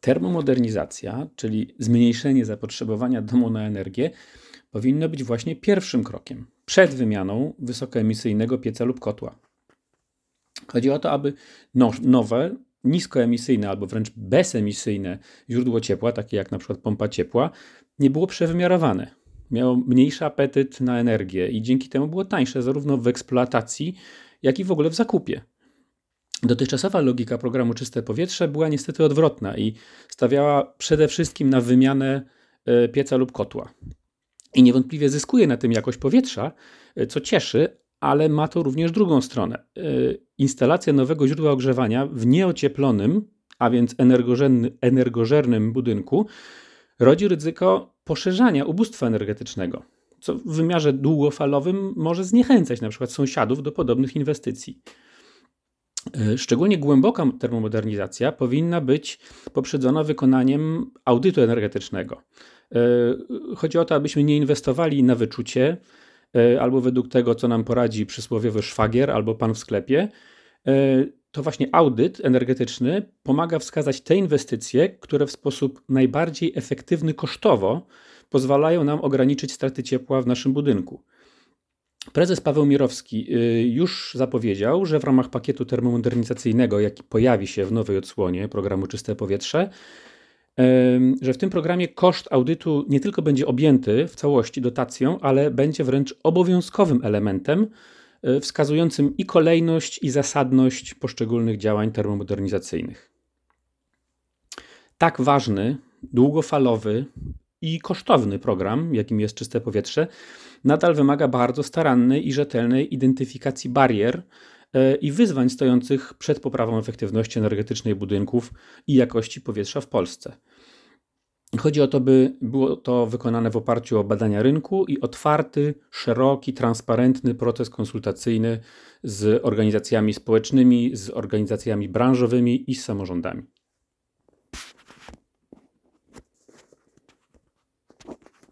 Termomodernizacja, czyli zmniejszenie zapotrzebowania domu na energię, powinno być właśnie pierwszym krokiem przed wymianą wysokoemisyjnego pieca lub kotła. Chodzi o to, aby nowe, niskoemisyjne albo wręcz bezemisyjne źródło ciepła, takie jak na przykład pompa ciepła, nie było przewymiarowane. Miało mniejszy apetyt na energię i dzięki temu było tańsze zarówno w eksploatacji, jak i w ogóle w zakupie. Dotychczasowa logika programu Czyste Powietrze była niestety odwrotna i stawiała przede wszystkim na wymianę pieca lub kotła. I niewątpliwie zyskuje na tym jakość powietrza, co cieszy, ale ma to również drugą stronę. Instalacja nowego źródła ogrzewania w nieocieplonym, a więc energożernym budynku rodzi ryzyko poszerzania ubóstwa energetycznego, co w wymiarze długofalowym może zniechęcać na przykład sąsiadów do podobnych inwestycji. Szczególnie głęboka termomodernizacja powinna być poprzedzona wykonaniem audytu energetycznego. Chodzi o to, abyśmy nie inwestowali na wyczucie albo według tego, co nam poradzi przysłowiowy szwagier albo pan w sklepie. To właśnie audyt energetyczny pomaga wskazać te inwestycje, które w sposób najbardziej efektywny kosztowo pozwalają nam ograniczyć straty ciepła w naszym budynku. Prezes Paweł Mirowski już zapowiedział, że w ramach pakietu termomodernizacyjnego, jaki pojawi się w nowej odsłonie programu Czyste Powietrze, że w tym programie koszt audytu nie tylko będzie objęty w całości dotacją, ale będzie wręcz obowiązkowym elementem wskazującym i kolejność, i zasadność poszczególnych działań termomodernizacyjnych. Tak ważny, długofalowy i kosztowny program, jakim jest Czyste Powietrze, nadal wymaga bardzo starannej i rzetelnej identyfikacji barier i wyzwań stojących przed poprawą efektywności energetycznej budynków i jakości powietrza w Polsce. Chodzi o to, by było to wykonane w oparciu o badania rynku i otwarty, szeroki, transparentny proces konsultacyjny z organizacjami społecznymi, z organizacjami branżowymi i z samorządami.